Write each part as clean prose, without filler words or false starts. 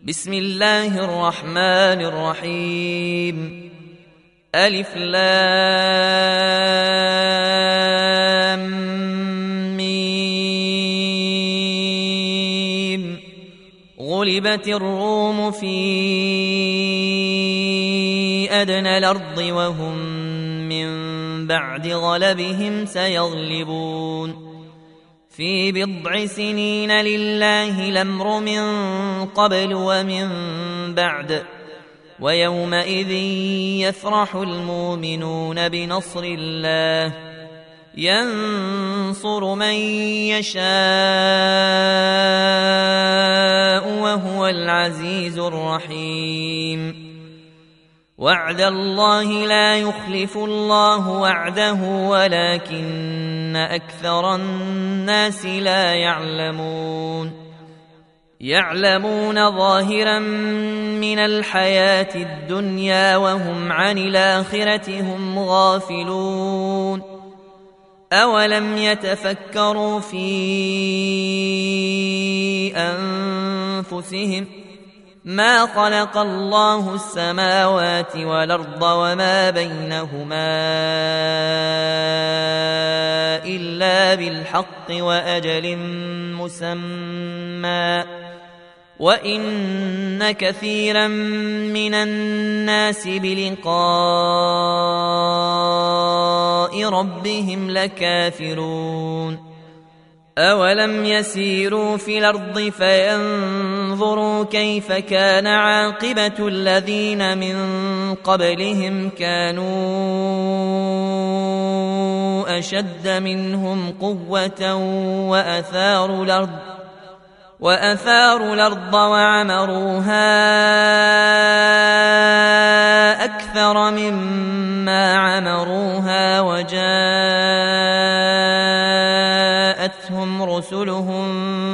بسم الله الرحمن الرحيم. ألف لام ميم. غلبت الروم في أدنى الأرض وهم من بعد غلبهم سيغلبون في بضع سنين لله الأمر من قبل ومن بعد ويومئذ يفرح المؤمنون بنصر الله ينصر من يشاء وهو العزيز الرحيم. وعد الله لا يخلف الله وعده ولكن أكثر الناس لا يعلمون ظاهرا من الحياة الدنيا وهم عن الآخرة هم غافلون. أولم يتفكروا في أنفسهم ما خلق الله السماوات والأرض وما بينهما إلا بالحق وأجل مسمى وإن كثيرا من الناس بلقاء ربهم لكافرون. أولم يسيروا في الأرض فينظروا كيف كان عاقبة الذين من قبلهم كانوا أشد منهم قوة وأثاروا الأرض وعمروها أكثر مما عمروها وجاءتهم رسلهم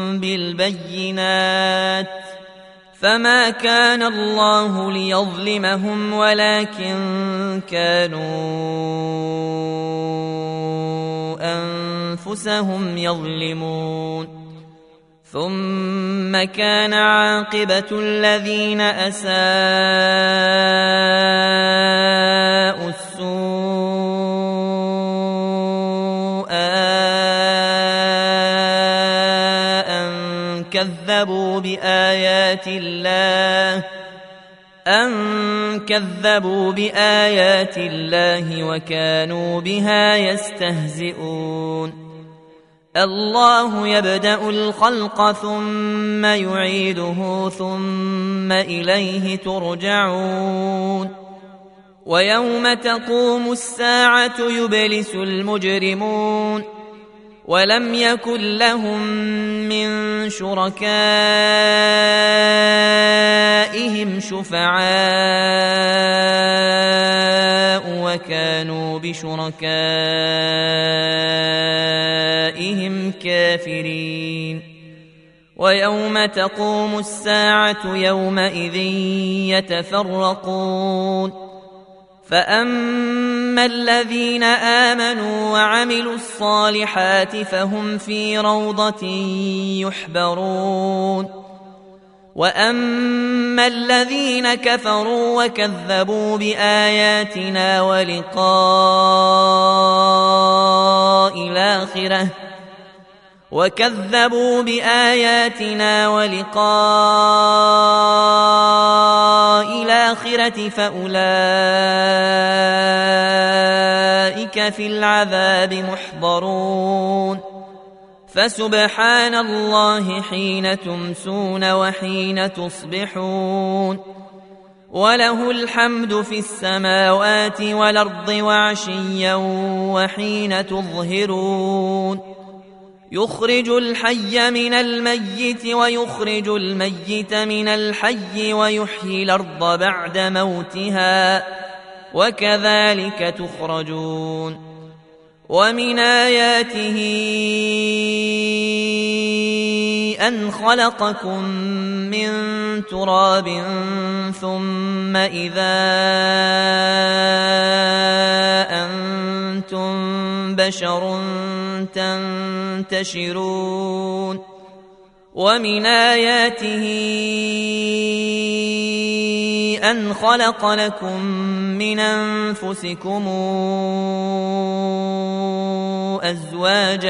بالبينات فما كان الله ليظلمهم ولكن كانوا أنفسهم يظلمون. ثم كان عاقبة الذين أساءوا السوء أن كذبوا بآيات الله وكانوا بها يستهزئون. الله يبدأ الخلق ثم يعيده ثم إليه ترجعون. ويوم تقوم الساعة يبلس المجرمون ولم يكن لهم من شركائهم شفعاء وكانوا بشركائهم كافرين. ويوم تقوم الساعة يومئذ يتفرقون فأما الذين آمنوا وعملوا الصالحات فهم في روضة يحبرون وأما الذين كفروا وكذبوا بآياتنا ولقاء الآخرة فأولئك في العذاب محضرون. فسبحان الله حين تمسون وحين تصبحون وله الحمد في السماوات والأرض وعشيا وحين تظهرون. يخرج الحي من الميت ويخرج الميت من الحي ويحيي الأرض بعد موتها وكذلك تخرجون. ومن آياته أن خلقكم من تراب ثم إذا أنتم بشر تنتشرون. ومن آياته أن خلق لكم من أنفسكم أزواجا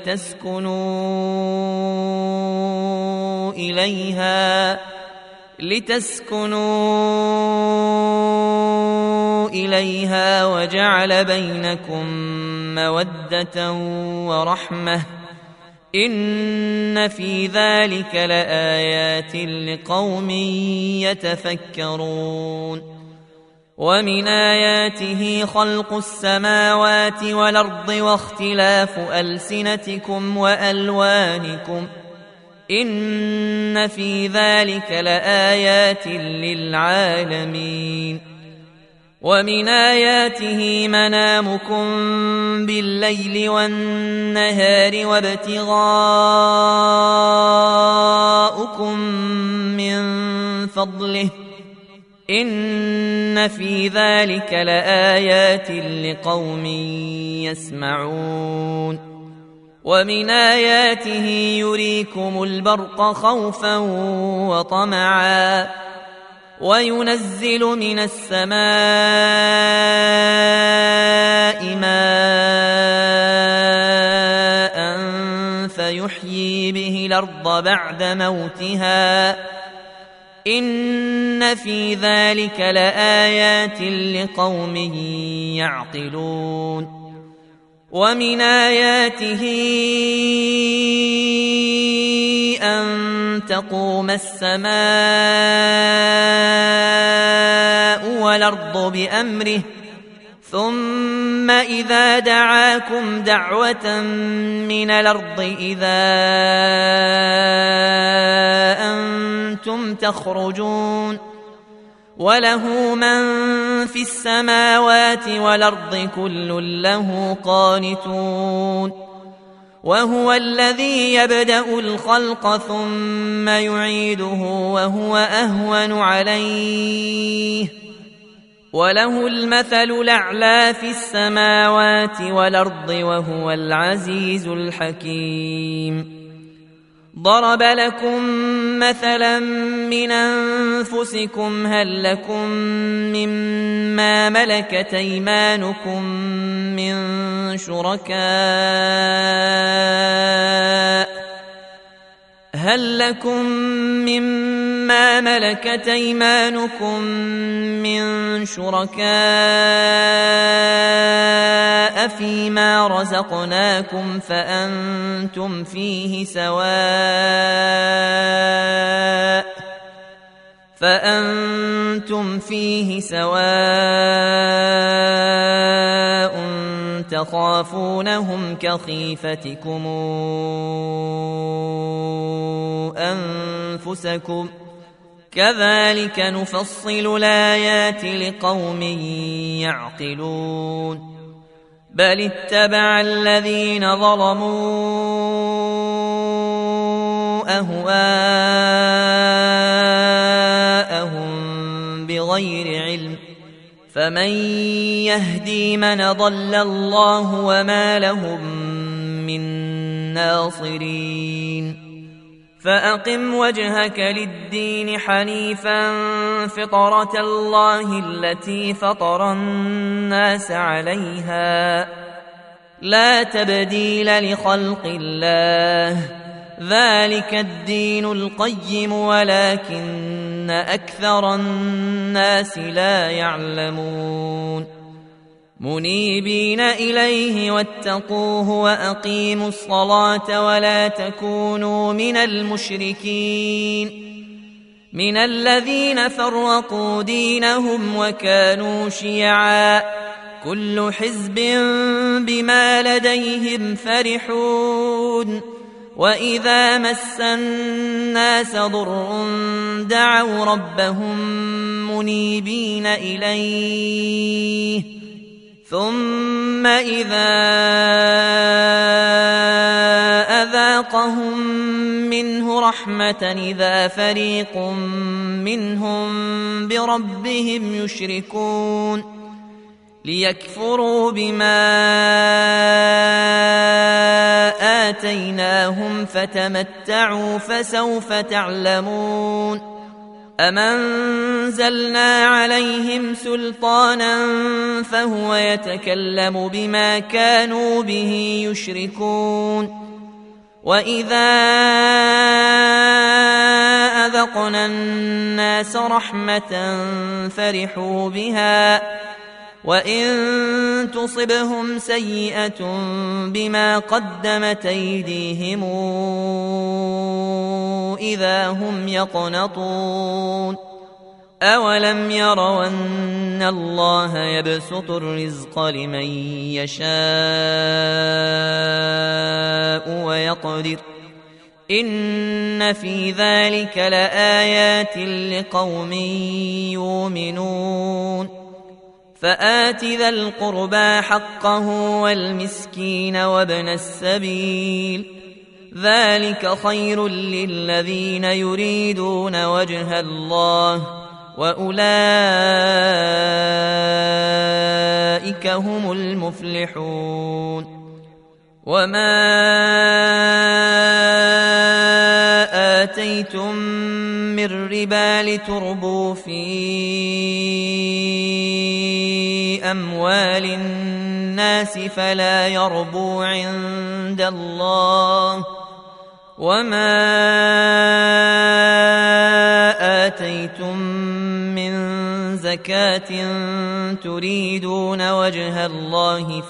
لتسكنوا إليها وجعل بينكم مودة ورحمة إن في ذلك لآيات لقوم يتفكرون ومن آياته خلق السماوات والأرض واختلاف ألسنتكم وألوانكم إن في ذلك لآيات للعالمين ومن آياته منامكم بالليل والنهار وابتغاؤكم من فضله إن في ذلك لآيات لقوم يسمعون ومن آياته يريكم البرق خوفا وطمعا وينزل من السماء ماء فيحيي به الأرض بعد موتها إن في ذلك لآيات لقوم يعقلون ومن آياته أن تقوم السماء والأرض بأمره ثم إذا دعاكم دعوة من الأرض إذا أنتم تخرجون وله من في السماوات والأرض كل له قانتون وهو الذي يبدأ الخلق ثم يعيده وهو أهون عليه وله المثل الأعلى في السماوات والأرض وهو العزيز الحكيم ضرب لكم مثلا من أنفسكم هل لكم مما ملكت أيمانكم من شركاء فيما رزقناكم فأنتم فيه سواء تخافونهم كخيفتكم أنفسكم كذلك نفصل الآيات لقوم يعقلون بل اتبع الذين ظلموا أهواءهم بغير علم فمن يهدي من ضل الله وما لهم من ناصرين فأقم وجهك للدين حنيفا فطرة الله التي فطر الناس عليها لا تبديل لخلق الله ذلك الدين القيم ولكن أكثر الناس لا يعلمون منيبين إليه واتقوه وأقيموا الصلاة ولا تكونوا من المشركين من الذين فرقوا دينهم وكانوا شيعا كل حزب بما لديهم فرحون وإذا مس الناس ضر دعوا ربهم منيبين إليه ثم إذا أذاقهم منه رحمة إذا فريق منهم بربهم يشركون ليكفروا بما آتيناهم فتمتعوا فسوف تعلمون أم أنزلنا عليهم سلطانا فهو يتكلم بما كانوا به يشركون وإذا أذقنا الناس رحمة فرحوا بها وإن تصبهم سيئة بما قدمت أيديهم إذا هم يقنطون أولم يروا أن الله يبسط الرزق لمن يشاء ويقدر إن في ذلك لآيات لقوم يؤمنون فآت ذا القربى حقه والمسكين وابن السبيل ذلك خير للذين يريدون وجه الله وأولئك هم المفلحون وما آتيتم من ربا لتربوا في أموال الناس فلا يربو عند الله وما آتيتم من زكاة تريدون وجه الله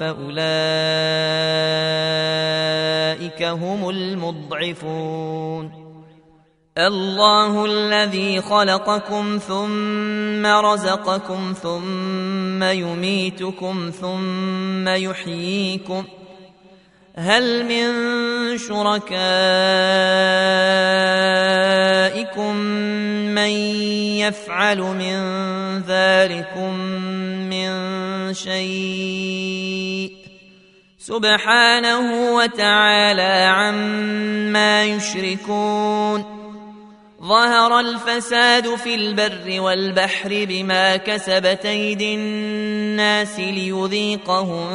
فأولئك هم المضعفون الله الذي خلقكم ثم رزقكم ثم يميتكم ثم يحييكم هل من شركائكم من يفعل من ذلكم من شيء سبحانه وتعالى عما يشركون ظهر الفساد في البر والبحر بما كسبت أيدي الناس ليذيقهم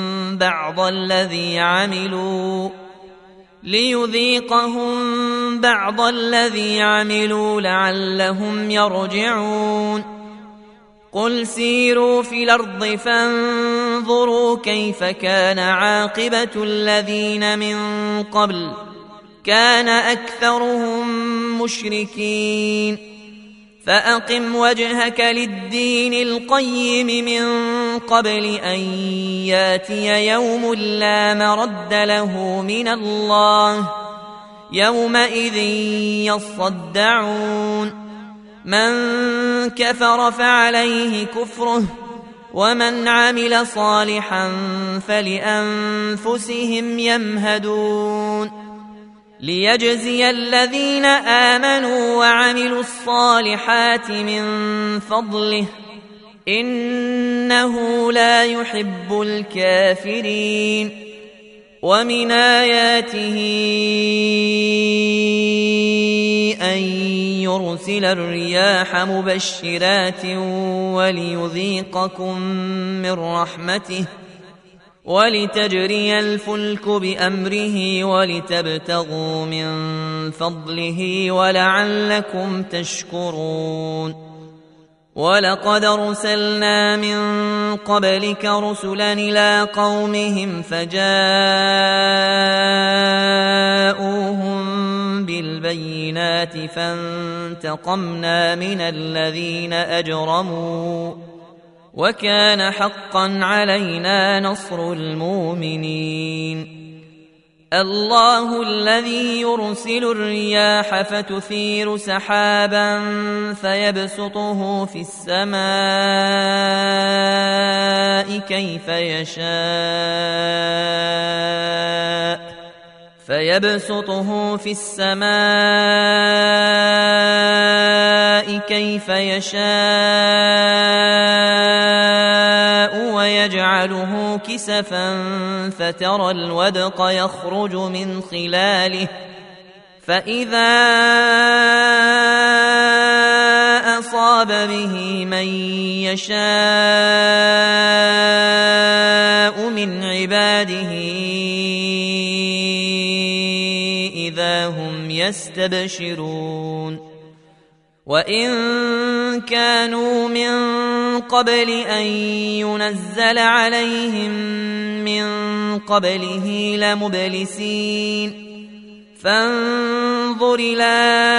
بعض الذي عملوا لعلهم يرجعون قل سيروا في الأرض فانظروا كيف كان عاقبة الذين من قبل كان أكثرهم مشركين فأقم وجهك للدين القيم من قبل أن ياتي يوم لا مرد له من الله يومئذ يصدعون من كفر فعليه كفره ومن عمل صالحا فلأنفسهم يمهدون ليجزي الذين آمنوا وعملوا الصالحات من فضله إنه لا يحب الكافرين ومن آياته أن يرسل الرياح مبشرات وليذيقكم من رحمته ولتجري الفلك بأمره ولتبتغوا من فضله ولعلكم تشكرون ولقد أرسلنا من قبلك رسلا إلى قومهم فجاءوهم بالبينات فانتقمنا من الذين أجرموا وكان حقا علينا نصر المؤمنين الله الذي يرسل الرياح فتثير سحابا فيبسطه في السماء كيف يشاء ويجعله كسفا فترى الودق يخرج من خلاله فإذا أصاب به من يشاء من عباده إذا هم يستبشرون وإن كانوا من قبل أن ينزل عليهم من قبله لمبلسين فانظر إلى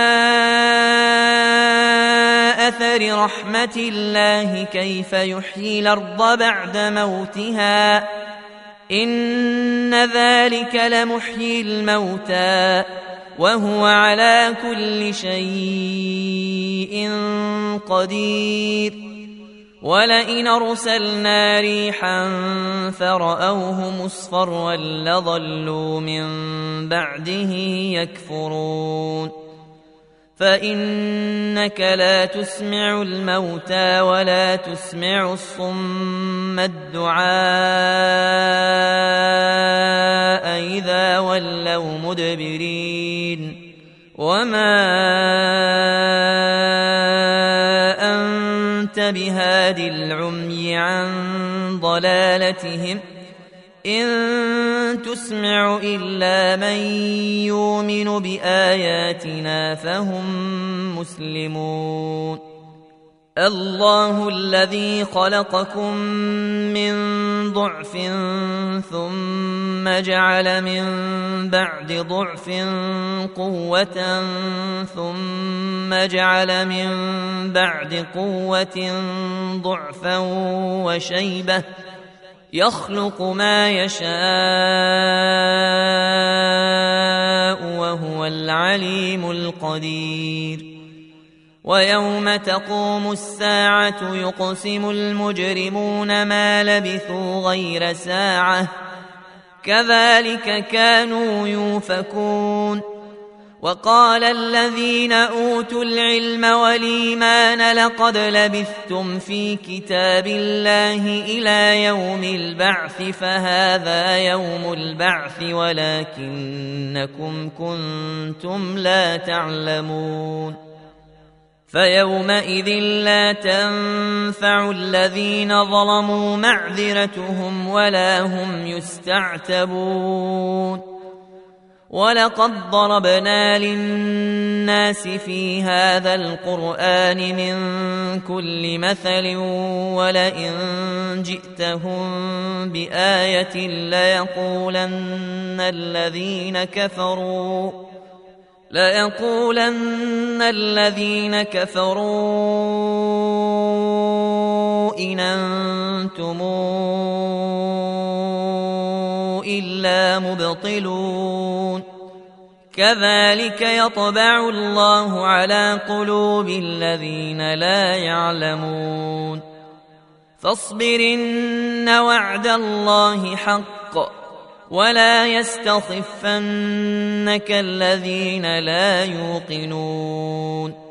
أثر رحمة الله كيف يحيي الأرض بعد موتها إن ذلك لمحيي الموتى وهو على كل شيء قدير ولئن أرسلنا ريحا فرأوه مصفرا لظلوا من بعده يكفرون فإنك لا تسمع الموتى ولا تسمع الصم الدعاء إذا ولوا مدبرين وما أنت بهاد العمي عن ضلالتهم إن تسمع إلا من يؤمن بآياتنا فهم مسلمون الله الذي خلقكم من ضعف ثم جعل من بعد ضعف قوة ثم جعل من بعد قوة ضعفا وشيبة يخلق ما يشاء وهو العليم القدير ويوم تقوم الساعة يقسم المجرمون ما لبثوا غير ساعة كذلك كانوا يؤفكون وقال الذين أوتوا العلم والإيمان لقد لبثتم في كتاب الله إلى يوم البعث فهذا يوم البعث ولكنكم كنتم لا تعلمون فيومئذ لا تنفع الذين ظلموا معذرتهم ولا هم يستعتبون ولقد ضربنا للناس في هذا القرآن من كل مثل ولئن جئتهم بآية ليقولن الذين كفروا إن أنتم إلا مبطلون كذلك يطبع الله على قلوب الذين لا يعلمون فاصبر إن وعد الله حق ولا يستخفنك الذين لا يوقنون